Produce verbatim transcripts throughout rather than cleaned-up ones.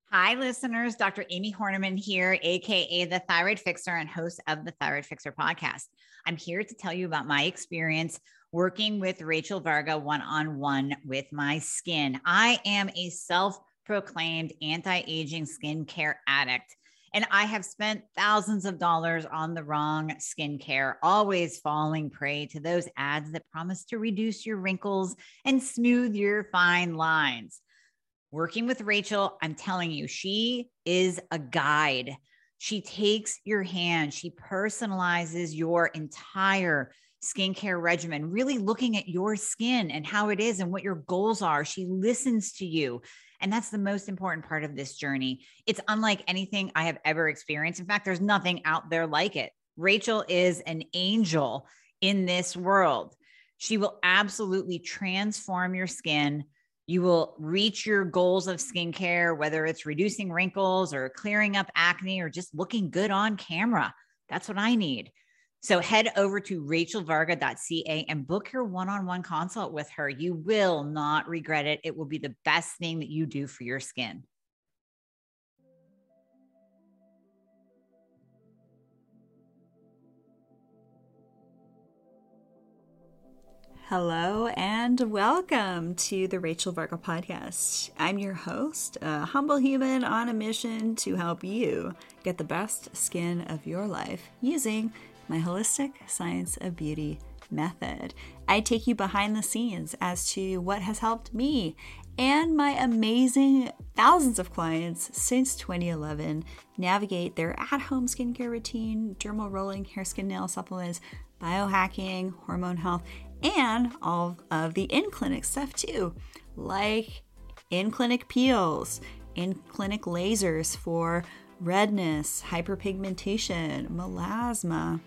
Hi, listeners. Doctor Amy Horniman here, A K A the Thyroid Fixer and host of the Thyroid Fixer podcast. I'm here to tell you about my experience working with Rachel Varga one-on-one with my skin. I am a self-proclaimed anti-aging skincare addict, and I have spent thousands of dollars on the wrong skincare, always falling prey to those ads that promise to reduce your wrinkles and smooth your fine lines. Working with Rachel, I'm telling you, she is a guide. She takes your hand. She personalizes your entire skincare regimen, really looking at your skin and how it is and what your goals are. She listens to you. And that's the most important part of this journey. It's unlike anything I have ever experienced. In fact, there's nothing out there like it. Rachel is an angel in this world. She will absolutely transform your skin. You will reach your goals of skincare, whether it's reducing wrinkles or clearing up acne or just looking good on camera. That's what I need. So head over to rachel varga dot c a and book your one-on-one consult with her. You will not regret it. It will be the best thing that you do for your skin. Hello and welcome to the Rachel Varga podcast. I'm your host, a humble human on a mission to help you get the best skin of your life using my holistic science of beauty method. I take you behind the scenes as to what has helped me and my amazing thousands of clients since twenty eleven navigate their at-home skincare routine, dermal rolling, hair, skin, nail supplements, biohacking, hormone health, and all of the in-clinic stuff too, like in-clinic peels, in-clinic lasers for redness, hyperpigmentation, melasma,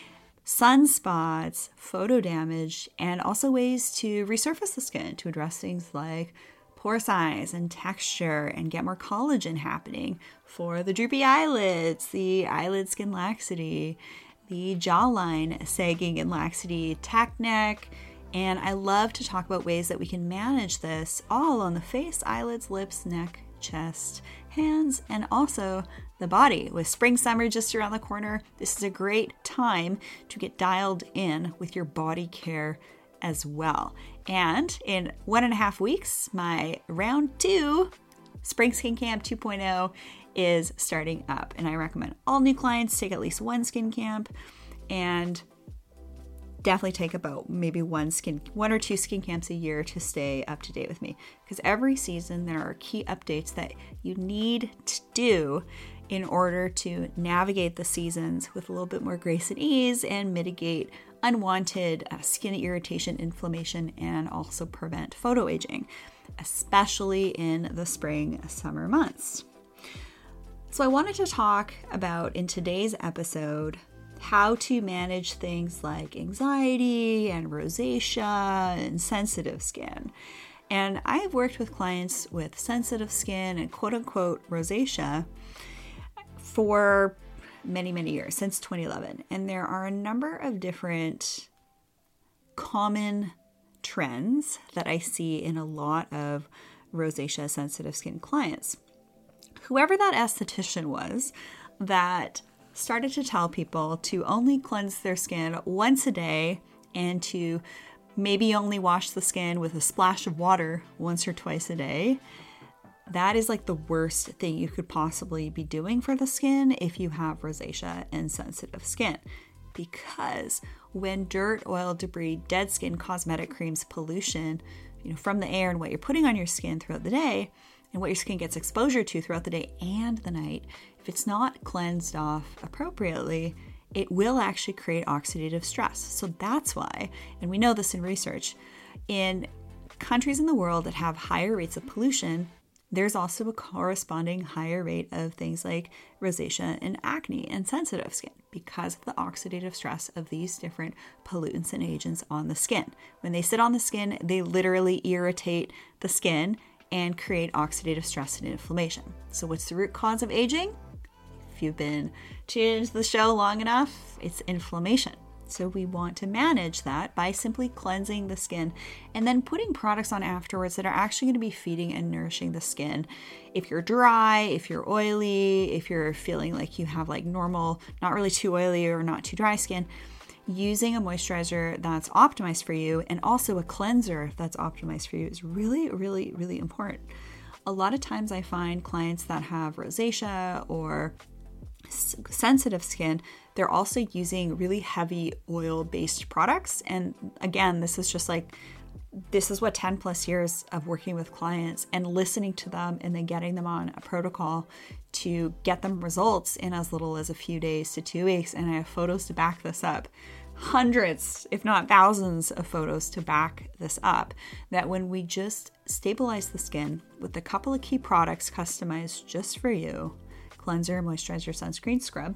sunspots, photo damage, and also ways to resurface the skin to address things like pore size and texture and get more collagen happening for the droopy eyelids, the eyelid skin laxity, the jawline sagging and laxity, tack neck, and I love to talk about ways that we can manage this all on the face, eyelids, lips, neck, chest, hands, and also the body. With spring, summer just around the corner, this is a great time to get dialed in with your body care as well. And in one and a half weeks, my round two Spring Skin Camp two point oh is starting up, and I recommend all new clients take at least one skin camp and definitely take about maybe one skin one or two skin camps a year to stay up to date with me, because every season there are key updates that you need to do in order to navigate the seasons with a little bit more grace and ease and mitigate unwanted uh, skin irritation, inflammation, and also prevent photo aging, especially in the spring summer months. So I wanted to talk about in today's episode how to manage things like anxiety and rosacea and sensitive skin. And I've worked with clients with sensitive skin and quote unquote rosacea for many, many years, since twenty eleven. And there are a number of different common trends that I see in a lot of rosacea sensitive skin clients. Whoever that esthetician was that started to tell people to only cleanse their skin once a day and to maybe only wash the skin with a splash of water once or twice a day, that is like the worst thing you could possibly be doing for the skin if you have rosacea and sensitive skin. Because when dirt, oil, debris, dead skin, cosmetic creams, pollution, you know, from the air and what you're putting on your skin throughout the day, and what your skin gets exposure to throughout the day and the night, if it's not cleansed off appropriately, it will actually create oxidative stress. So that's why, and we know this in research, in countries in the world that have higher rates of pollution, there's also a corresponding higher rate of things like rosacea and acne and sensitive skin because of the oxidative stress of these different pollutants and agents on the skin. When they sit on the skin, they literally irritate the skin and create oxidative stress and inflammation. So what's the root cause of aging? If you've been tuned into the show long enough, it's inflammation. So we want to manage that by simply cleansing the skin and then putting products on afterwards that are actually going to be feeding and nourishing the skin. If you're dry, if you're oily, if you're feeling like you have like normal, not really too oily or not too dry skin, using a moisturizer that's optimized for you and also a cleanser that's optimized for you is really, really, really important. A lot of times I find clients that have rosacea or s- sensitive skin, they're also using really heavy oil-based products. And again, this is just like, this is what ten plus years of working with clients and listening to them and then getting them on a protocol to get them results in as little as a few days to two weeks. And I have photos to back this up. Hundreds, if not thousands of photos to back this up, that when we just stabilize the skin with a couple of key products customized just for you, cleanser, moisturizer, sunscreen, scrub,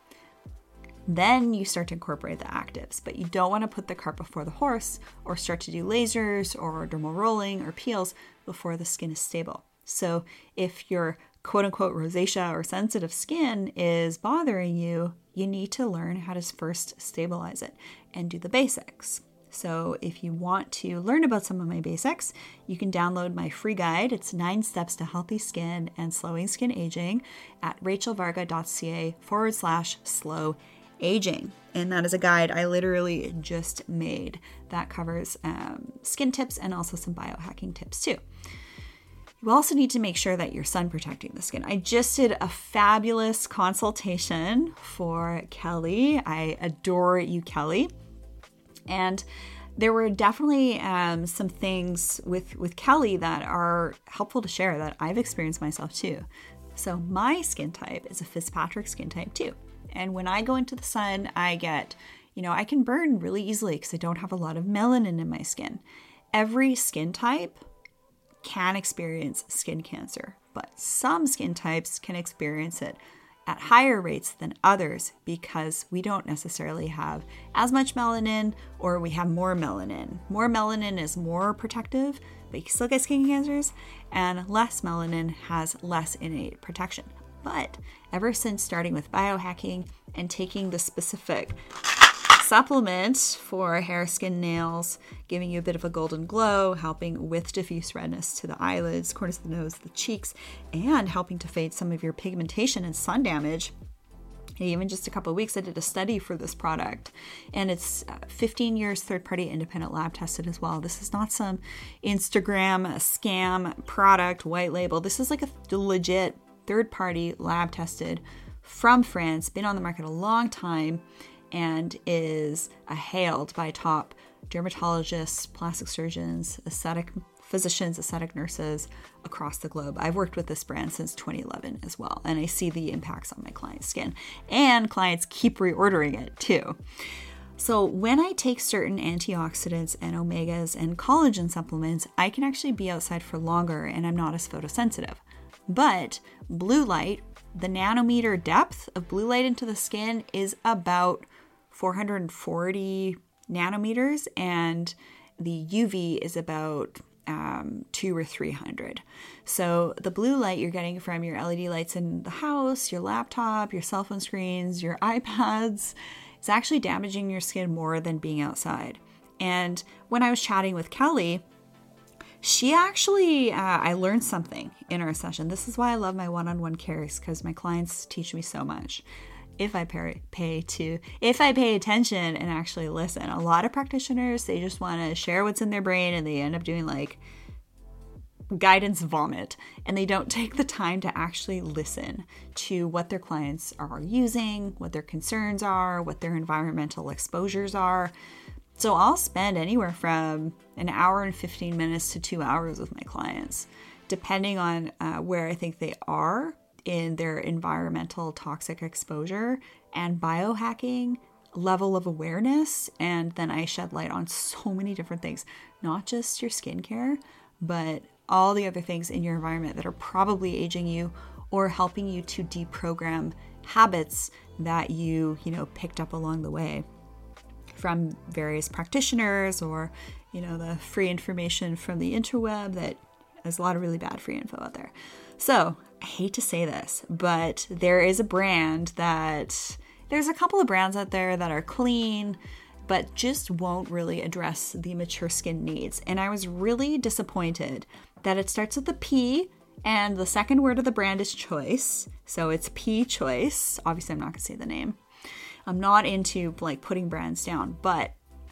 then you start to incorporate the actives. But you don't want to put the cart before the horse or start to do lasers or dermal rolling or peels before the skin is stable. So if your quote unquote rosacea or sensitive skin is bothering you, you need to learn how to first stabilize it and do the basics. So if you want to learn about some of my basics, you can download my free guide. It's nine steps to healthy skin and slowing skin aging at rachelvarga.ca forward slash slow aging. And that is a guide I literally just made that covers um, skin tips and also some biohacking tips too. You also need to make sure that you're sun protecting the skin. I just did a fabulous consultation for Kelly. I adore you, Kelly. And there were definitely um, some things with, with Kelly that are helpful to share that I've experienced myself too. So my skin type is a Fitzpatrick skin type too. And when I go into the sun, I get, you know, I can burn really easily because I don't have a lot of melanin in my skin. Every skin type can experience skin cancer, but some skin types can experience it at higher rates than others because we don't necessarily have as much melanin or we have more melanin. More melanin is more protective, but you can still get skin cancers, and less melanin has less innate protection. But ever since starting with biohacking and taking the specific supplement for hair, skin, nails, giving you a bit of a golden glow, helping with diffuse redness to the eyelids, corners of the nose, the cheeks, and helping to fade some of your pigmentation and sun damage. And even just a couple of weeks, I did a study for this product, and it's fifteen years third-party independent lab tested as well. This is not some Instagram scam product, white label. This is like a legit third-party lab tested from France, been on the market a long time, and is hailed by top dermatologists, plastic surgeons, aesthetic physicians, aesthetic nurses across the globe. I've worked with this brand since twenty eleven as well, and I see the impacts on my clients' skin, and clients keep reordering it too. So when I take certain antioxidants and omegas and collagen supplements, I can actually be outside for longer and I'm not as photosensitive. But blue light, the nanometer depth of blue light into the skin is about four hundred forty nanometers, and the U V is about um, two or three hundred. So the blue light you're getting from your L E D lights in the house, your laptop, your cell phone screens, your iPads, is actually damaging your skin more than being outside. And when I was chatting with Kelly, she actually, uh, I learned something in our session. This is why I love my one-on-one cares, because my clients teach me so much. If I pay, pay to, if I pay attention and actually listen. A lot of practitioners, they just want to share what's in their brain and they end up doing like guidance vomit, and they don't take the time to actually listen to what their clients are using, what their concerns are, what their environmental exposures are. So I'll spend anywhere from an hour and fifteen minutes to two hours with my clients, depending on uh, where I think they are in their environmental toxic exposure and biohacking level of awareness. And then I shed light on so many different things, not just your skincare, but all the other things in your environment that are probably aging you or helping you to deprogram habits that you, you know, picked up along the way from various practitioners, or, you know, the free information from the interweb. That there's a lot of really bad free info out there. So I hate to say this, but there is a brand that, there's a couple of brands out there that are clean but just won't really address the mature skin needs. And I was really disappointed that it starts with a P, and the second word of the brand is choice. So it's P Choice. Obviously, I'm not going to say the name. I'm not into like putting brands down, but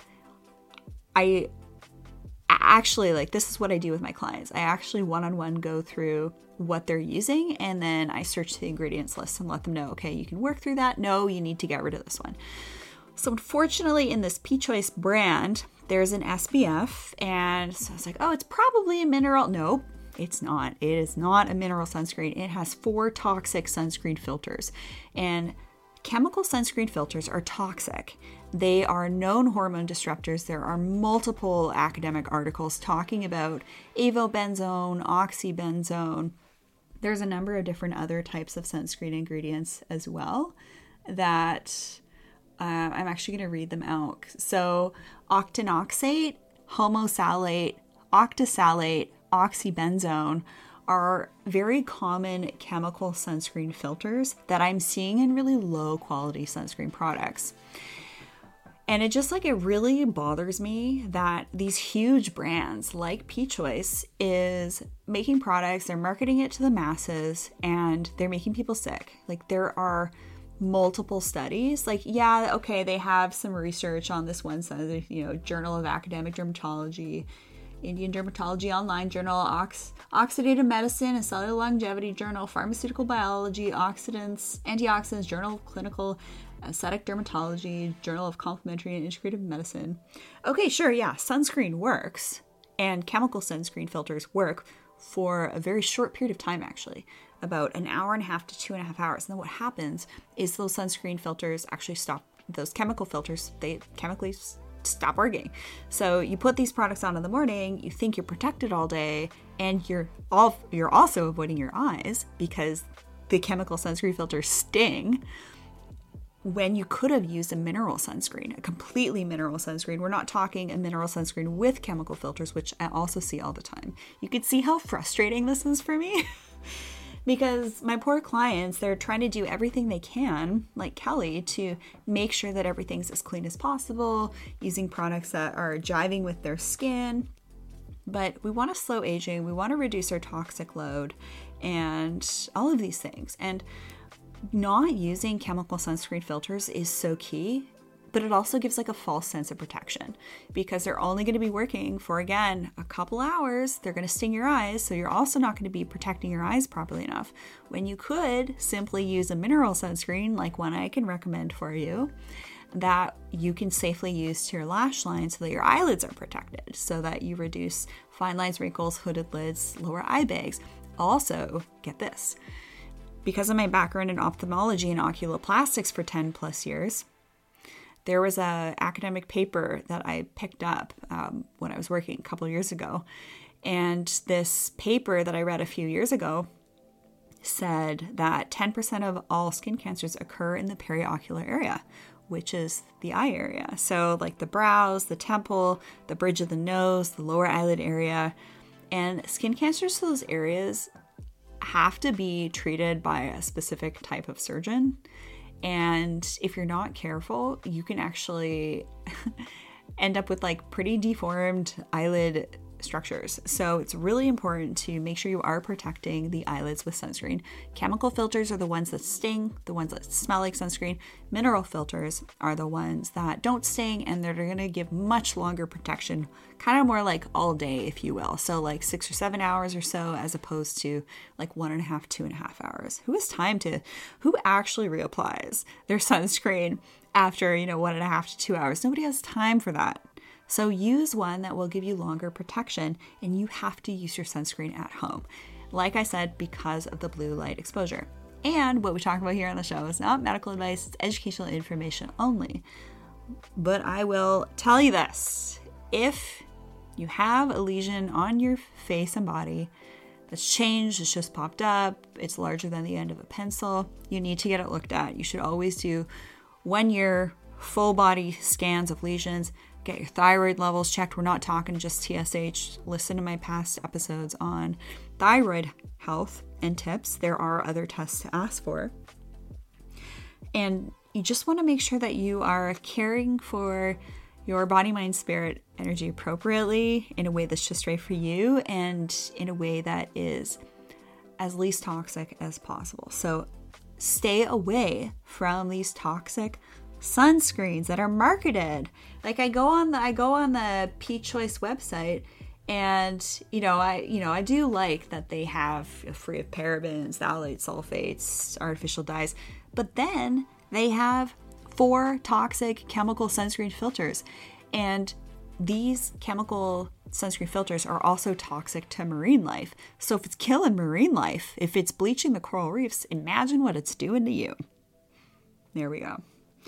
I actually, like, this is what I do with my clients. I actually one-on-one go through what they're using, and then I search the ingredients list and let them know, okay, you can work through that. No, you need to get rid of this one. So unfortunately, in this P Choice brand, there's an S P F, and so I was like, oh, it's probably a mineral. Nope, it's not. It is not a mineral sunscreen. It has four toxic sunscreen filters, and chemical sunscreen filters are toxic. They are known hormone disruptors. There are multiple academic articles talking about avobenzone, oxybenzone. There's a number of different other types of sunscreen ingredients as well that uh, I'm actually going to read them out. So octinoxate, homosalate, octisalate, oxybenzone are very common chemical sunscreen filters that I'm seeing in really low quality sunscreen products. And it just like, it really bothers me that these huge brands like P Choice is making products, they're marketing it to the masses, and they're making people sick. Like, there are multiple studies. Like, yeah, okay, they have some research on this one side, you know, Journal of Academic Dermatology, Indian Dermatology Online Journal, Ox- Oxidative Medicine and Cellular Longevity Journal, Pharmaceutical Biology, Oxidants, Antioxidants, Journal of Clinical Aesthetic Dermatology, Journal of Complementary and Integrative Medicine. Okay, sure, yeah, sunscreen works, and chemical sunscreen filters work for a very short period of time, actually, about an hour and a half to two and a half hours. And then what happens is those sunscreen filters actually stop, those chemical filters, they chemically stop working. So you put these products on in the morning, you think you're protected all day, and you're all, you're also avoiding your eyes because the chemical sunscreen filters sting, when you could have used a mineral sunscreen, a completely mineral sunscreen. We're not talking a mineral sunscreen with chemical filters, which I also see all the time. You can see how frustrating this is for me because my poor clients, they're trying to do everything they can, like Kelly, to make sure that everything's as clean as possible, using products that are jiving with their skin. But we want to slow aging, we want to reduce our toxic load, and all of these things. And not using chemical sunscreen filters is so key, but it also gives like a false sense of protection because they're only going to be working for, again, a couple hours. They're going to sting your eyes, so you're also not going to be protecting your eyes properly enough, when you could simply use a mineral sunscreen like one I can recommend for you that you can safely use to your lash line so that your eyelids are protected, so that you reduce fine lines, wrinkles, hooded lids, lower eye bags. Also, get this, because of my background in ophthalmology and oculoplastics for ten plus years, there was a academic paper that I picked up um, when I was working a couple years ago. And this paper that I read a few years ago said that ten percent of all skin cancers occur in the periocular area, which is the eye area. So like the brows, the temple, the bridge of the nose, the lower eyelid area. And skin cancers to those areas have to be treated by a specific type of surgeon. And if you're not careful, you can actually end up with like pretty deformed eyelid structures. So it's really important to make sure you are protecting the eyelids with sunscreen. Chemical filters are the ones that sting, the ones that smell like sunscreen. Mineral filters are the ones that don't sting, and they're going to give much longer protection, kind of more like all day, if you will. So like six or seven hours or so, as opposed to like one and a half, two and a half hours. Who has time to, who actually reapplies their sunscreen after, you know, one and a half to two hours? Nobody has time for that. So use one that will give you longer protection, and you have to use your sunscreen at home. Like I said, because of the blue light exposure. And what we talk about here on the show is not medical advice, it's educational information only. But I will tell you this, if you have a lesion on your face and body that's changed, it's just popped up, it's larger than the end of a pencil, you need to get it looked at. You should always do one year full body scans of lesions. Get your thyroid levels checked. We're not talking just T S H. Listen to my past episodes on thyroid health and tips. There are other tests to ask for. And you just want to make sure that you are caring for your body, mind, spirit energy appropriately in a way that's just right for you and in a way that is as least toxic as possible. So stay away from these toxic sunscreens that are marketed. Like I go on the I go on the Peach Choice website, and you know I you know I do like that they have free of parabens, phthalate, sulfates, artificial dyes, but then they have four toxic chemical sunscreen filters, and these chemical sunscreen filters are also toxic to marine life. So if it's killing marine life, if it's bleaching the coral reefs, imagine what it's doing to you. There we go.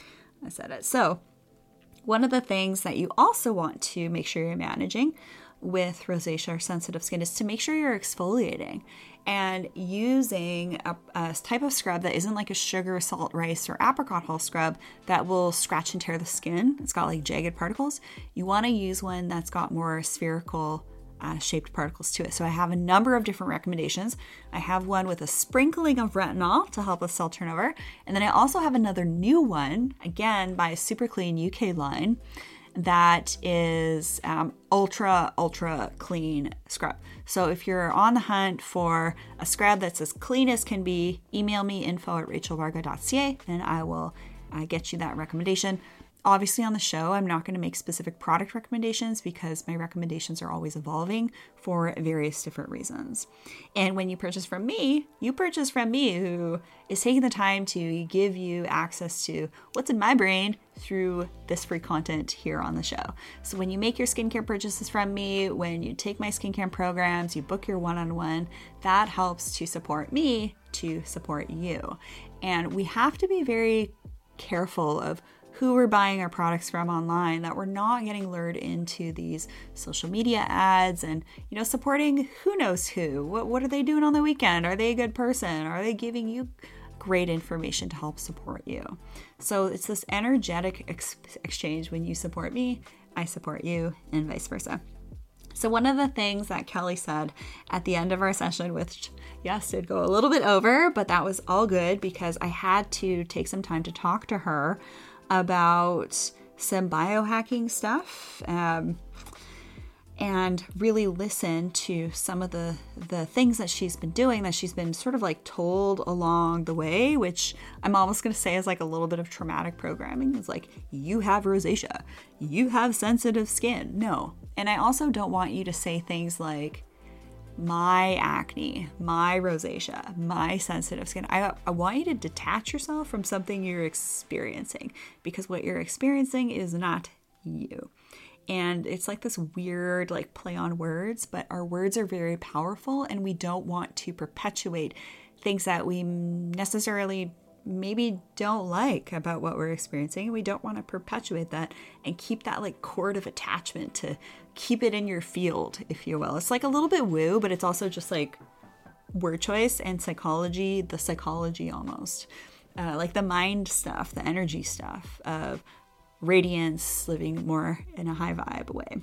I said it. So one of the things that you also want to make sure you're managing with rosacea or sensitive skin is to make sure you're exfoliating and using a, a type of scrub that isn't like a sugar, salt, rice, or apricot hull scrub that will scratch and tear the skin. It's got like jagged particles. You want to use one that's got more spherical uh, shaped particles to it. So I have a number of different recommendations. I have one with a sprinkling of retinol to help with cell turnover. And then I also have another new one, again, by Super Clean U K line, that is um, ultra, ultra clean scrub. So if you're on the hunt for a scrub that's as clean as can be, email me info at rachel varga dot c a and I will uh, get you that recommendation. Obviously on the show, I'm not going to make specific product recommendations because my recommendations are always evolving for various different reasons. And when you purchase from me, you purchase from me who is taking the time to give you access to what's in my brain through this free content here on the show. So when you make your skincare purchases from me, when you take my skincare programs, you book your one-on-one, that helps to support me to support you. And we have to be very careful of who we're buying our products from online, that we're not getting lured into these social media ads and, you know, supporting who knows who. What, what are they doing on the weekend? Are they a good person? Are they giving you great information to help support you? So it's this energetic ex- exchange. When you support me, I support you, and vice versa. So one of the things that Kelly said at the end of our session, which yes, did go a little bit over, but that was all good because I had to take some time to talk to her about some biohacking stuff um, and really listen to some of the, the things that she's been doing that she's been sort of like told along the way, which I'm almost going to say is like a little bit of traumatic programming. It's like, you have rosacea, you have sensitive skin. No. And I also don't want you to say things like, my acne, my rosacea, my sensitive skin. I, I want you to detach yourself from something you're experiencing, because what you're experiencing is not you. And it's like this weird like play on words, but our words are very powerful, and we don't want to perpetuate things that we necessarily maybe don't like about what we're experiencing. We don't want to perpetuate that and keep that like cord of attachment to keep it in your field, if you will. It's like a little bit woo, but it's also just like word choice and psychology, the psychology almost. Uh, like the mind stuff, the energy stuff of radiance, living more in a high vibe way.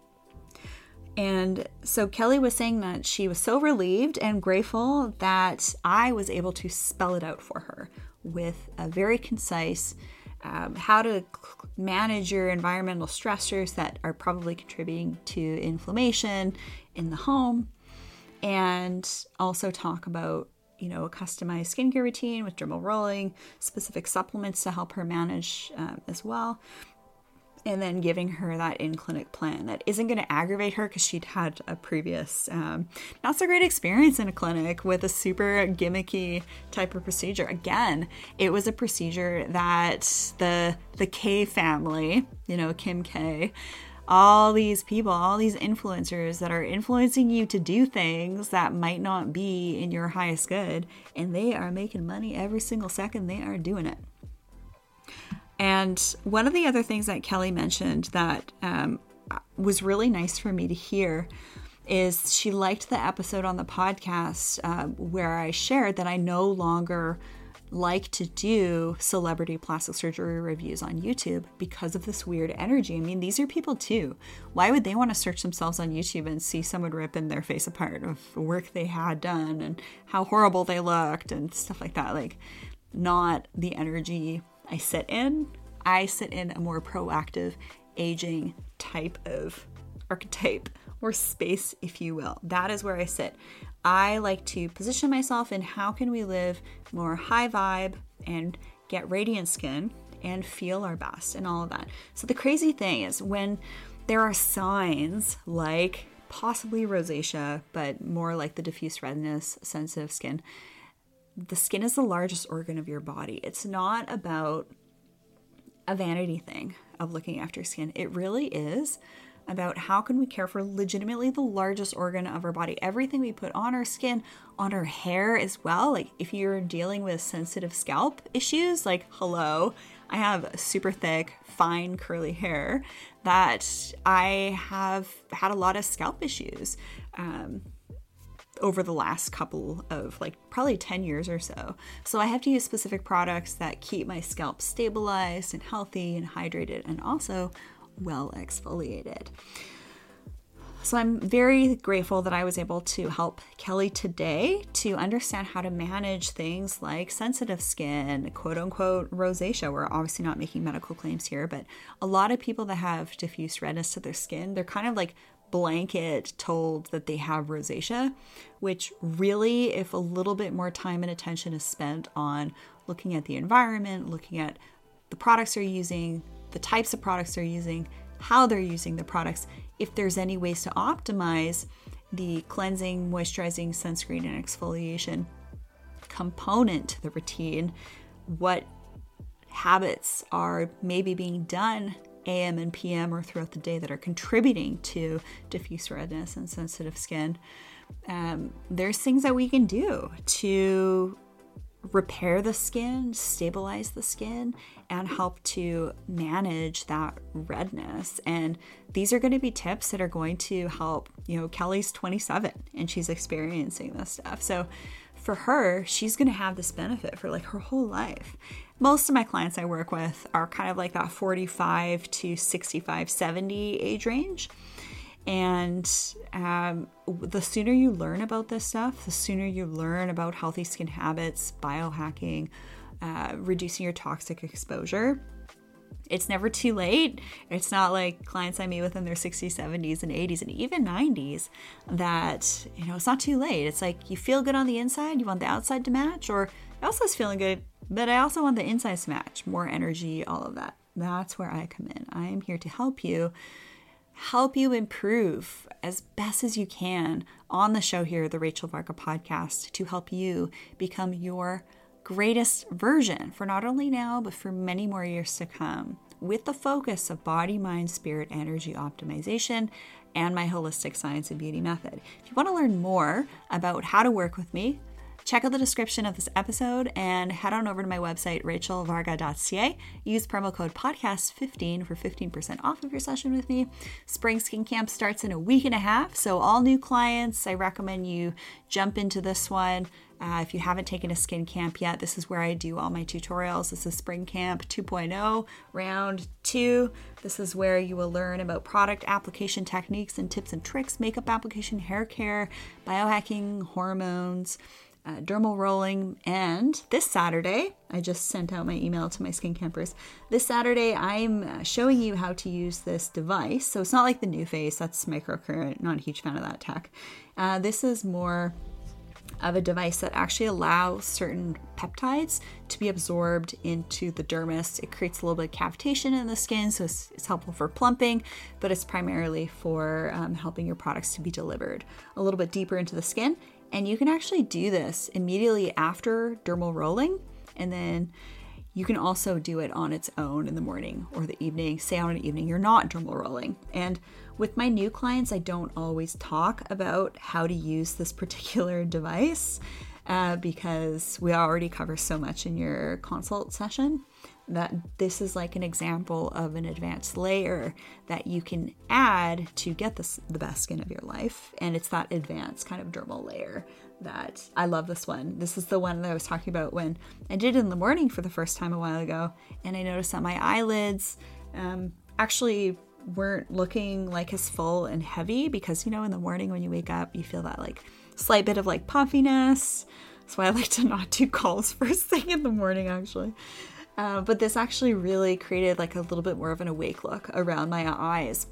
And so Kelly was saying that she was so relieved and grateful that I was able to spell it out for her with a very concise um, how to manage your environmental stressors that are probably contributing to inflammation in the home, and also talk about, you know, a customized skincare routine with dermal rolling, specific supplements to help her manage um, as well. And then giving her that in-clinic plan that isn't going to aggravate her because she'd had a previous um, not so great experience in a clinic with a super gimmicky type of procedure. Again, it was a procedure that the the K family, you know, Kim K, all these people, all these influencers that are influencing you to do things that might not be in your highest good, and they are making money every single second they are doing it. And one of the other things that Kelly mentioned that um, was really nice for me to hear is she liked the episode on the podcast uh, where I shared that I no longer like to do celebrity plastic surgery reviews on YouTube because of this weird energy. I mean, these are people too. Why would they want to search themselves on YouTube and see someone ripping their face apart of work they had done and how horrible they looked and stuff like that? Like, not the energy I sit in. I sit in a more proactive, aging type of archetype or space, if you will. That is where I sit. I like to position myself in how can we live more high vibe and get radiant skin and feel our best and all of that. So the crazy thing is when there are signs like possibly rosacea, but more like the diffuse redness, sensitive skin, the skin is the largest organ of your body. It's not about a vanity thing of looking after skin. It really is about how can we care for legitimately the largest organ of our body. Everything we put on our skin, on our hair as well. Like if you're dealing with sensitive scalp issues, like hello, I have super thick, fine, curly hair that I have had a lot of scalp issues um, over the last couple of like probably ten years or so. So I have to use specific products that keep my scalp stabilized and healthy and hydrated and also well exfoliated. So I'm very grateful that I was able to help Kelly today to understand how to manage things like sensitive skin, quote unquote rosacea. We're obviously not making medical claims here, but a lot of people that have diffuse redness to their skin, they're kind of like blanket told that they have rosacea, which really, if a little bit more time and attention is spent on looking at the environment, looking at the products they're using, the types of products they're using, how they're using the products, if there's any ways to optimize the cleansing, moisturizing, sunscreen, and exfoliation component to the routine, what habits are maybe being done A M and P M or throughout the day that are contributing to diffuse redness and sensitive skin. Um, there's things that we can do to repair the skin, stabilize the skin, and help to manage that redness. And these are going to be tips that are going to help, you know, Kelly's twenty-seven and she's experiencing this stuff. So for her, she's going to have this benefit for like her whole life. Most of my clients I work with are kind of like that forty-five to sixty-five, seventy age range. And um, the sooner you learn about this stuff, the sooner you learn about healthy skin habits, biohacking, uh, reducing your toxic exposure, it's never too late. It's not like clients I meet with in their sixties, seventies, and eighties, and even nineties that, you know, it's not too late. It's like you feel good on the inside, you want the outside to match, or I also is feeling good, but I also want the inside to match, more energy, all of that. That's where I come in. I am here to help you help you improve as best as you can on the show here, the Rachel Varga Podcast, to help you become your greatest version for not only now, but for many more years to come, with the focus of body, mind, spirit, energy optimization, and my holistic science and beauty method. If you want to learn more about how to work with me, check out the description of this episode and head on over to my website, rachel varga dot c a. Use promo code podcast fifteen for fifteen percent off of your session with me. Spring Skin Camp starts in a week and a half, so all new clients, I recommend you jump into this one. Uh, if you haven't taken a skin camp yet, this is where I do all my tutorials. This is Spring Camp two point oh, round two. This is where you will learn about product application techniques and tips and tricks, makeup application, hair care, biohacking, hormones, Uh, dermal rolling. And this Saturday, I just sent out my email to my skin campers. This Saturday, I'm showing you how to use this device. So it's not like the NuFace, that's microcurrent, not a huge fan of that tech. Uh, this is more of a device that actually allows certain peptides to be absorbed into the dermis. It creates a little bit of cavitation in the skin, so it's, it's helpful for plumping, but it's primarily for um, helping your products to be delivered a little bit deeper into the skin. And you can actually do this immediately after dermal rolling, and then you can also do it on its own in the morning or the evening. Say on an evening you're not dermal rolling. And with my new clients, I don't always talk about how to use this particular device uh, because we already cover so much in your consult session that this is like an example of an advanced layer that you can add to get this, the best skin of your life. And it's that advanced kind of dermal layer that I love this one. This is the one that I was talking about when I did it in the morning for the first time a while ago. And I noticed that my eyelids um, actually weren't looking like as full and heavy because, you know, in the morning when you wake up, you feel that like slight bit of like puffiness. That's why I like to not do calls first thing in the morning, actually. Uh, but this actually really created like a little bit more of an awake look around my eyes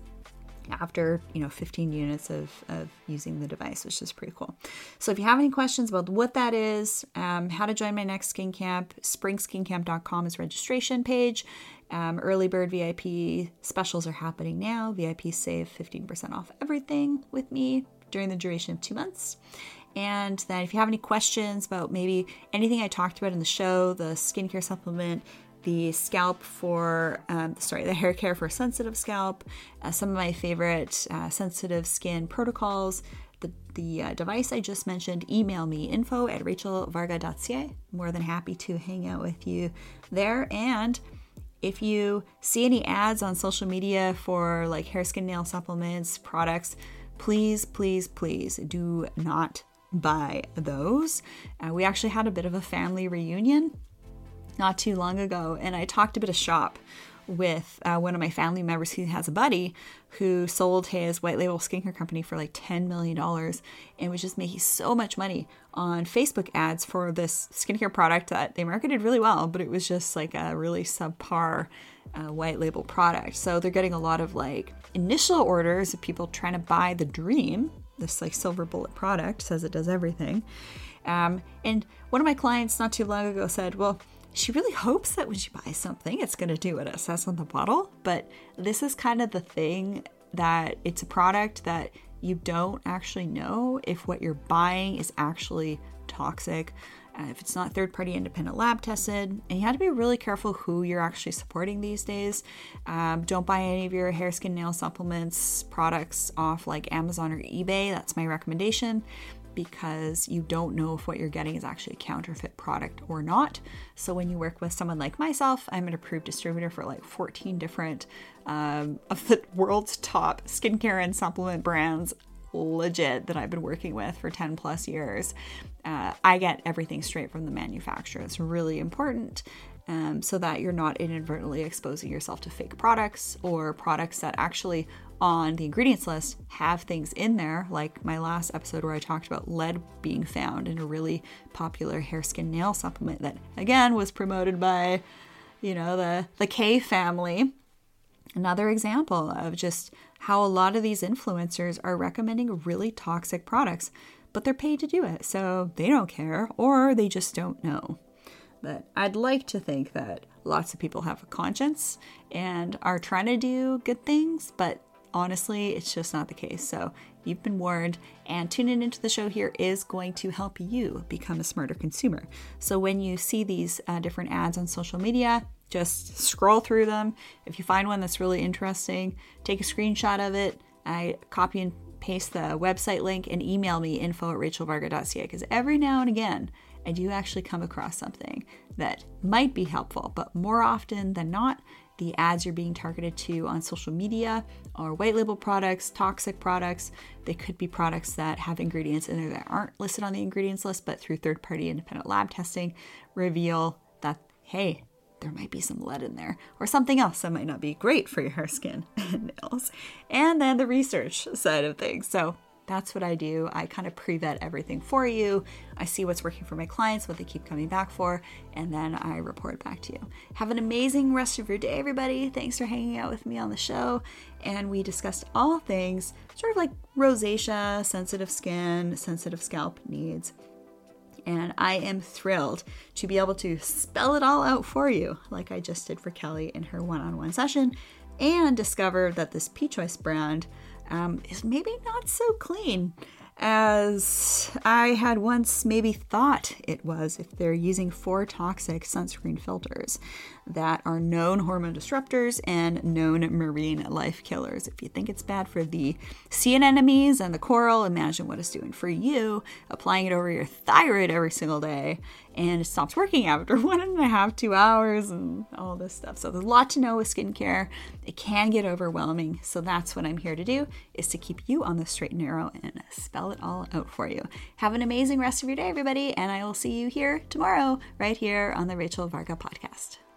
after, you know, fifteen units of, of using the device, which is pretty cool. So if you have any questions about what that is, um, how to join my next skin camp, spring skin camp dot com is registration page. Um, early bird V I P specials are happening now. V I P save fifteen percent off everything with me during the duration of two months. And then if you have any questions about maybe anything I talked about in the show, the skincare supplement, the scalp for, um, sorry, the hair care for sensitive scalp, uh, some of my favorite uh, sensitive skin protocols, the, the uh, device I just mentioned, email me, info at rachel varga dot c a. More than happy to hang out with you there. And if you see any ads on social media for like hair, skin, nail supplements, products, please, please, please do not buy those. Uh, we actually had a bit of a family reunion not too long ago, and I talked a bit of shop with uh, one of my family members who has a buddy who sold his white label skincare company for like ten million dollars and was just making so much money on Facebook ads for this skincare product that they marketed really well, but it was just like a really subpar uh, white label product. So they're getting a lot of like initial orders of people trying to buy the dream, this like silver bullet product, says it does everything. Um, and one of my clients not too long ago said, well, she really hopes that when she buys something, it's going to do what it says on the bottle. But this is kind of the thing, that it's a product that you don't actually know if what you're buying is actually toxic, uh, if it's not third-party independent lab tested. And you have to be really careful who you're actually supporting these days. Um, don't buy any of your hair, skin, nail supplements products off like Amazon or eBay. That's my recommendation, because you don't know if what you're getting is actually a counterfeit product or not. So when you work with someone like myself, I'm an approved distributor for like fourteen different um, of the world's top skincare and supplement brands, legit, that I've been working with for ten plus years. Uh, I get everything straight from the manufacturer. It's really important. Um, so that you're not inadvertently exposing yourself to fake products or products that actually on the ingredients list have things in there, like my last episode where I talked about lead being found in a really popular hair, skin, nail supplement that, again, was promoted by, you know, the, the K family. Another example of just how a lot of these influencers are recommending really toxic products, but they're paid to do it, so they don't care, or they just don't know. But I'd like to think that lots of people have a conscience and are trying to do good things, but honestly, it's just not the case. So you've been warned, and tuning into the show here is going to help you become a smarter consumer. So when you see these uh, different ads on social media, just scroll through them. If you find one that's really interesting, take a screenshot of it. I copy and paste the website link and email me, info at rachel varga dot c a, because every now and again, I do actually come across something that might be helpful, but more often than not, the ads you're being targeted to on social media are white label products, toxic products. They could be products that have ingredients in there that aren't listed on the ingredients list, but through third-party independent lab testing reveal that, hey, there might be some lead in there or something else that might not be great for your hair, skin, and nails. And then the research side of things. So that's what I do. I kind of pre-vet everything for you. I see what's working for my clients, what they keep coming back for, and then I report back to you. Have an amazing rest of your day, everybody. Thanks for hanging out with me on the show. And we discussed all things sort of like rosacea, sensitive skin, sensitive scalp needs. And I am thrilled to be able to spell it all out for you, like I just did for Kelly in her one-on-one session, and discover that this P-Choice brand Um, is maybe not so clean as I had once maybe thought it was, if they're using four toxic sunscreen filters that are known hormone disruptors and known marine life killers. If you think it's bad for the sea anemones and the coral, imagine what it's doing for you, applying it over your thyroid every single day, and it stops working after one and a half, two hours and all this stuff. So there's a lot to know with skincare. It can get overwhelming. So that's what I'm here to do, is to keep you on the straight and narrow and spell it all out for you. Have an amazing rest of your day, everybody, and I will see you here tomorrow, right here on the Rachel Varga Podcast.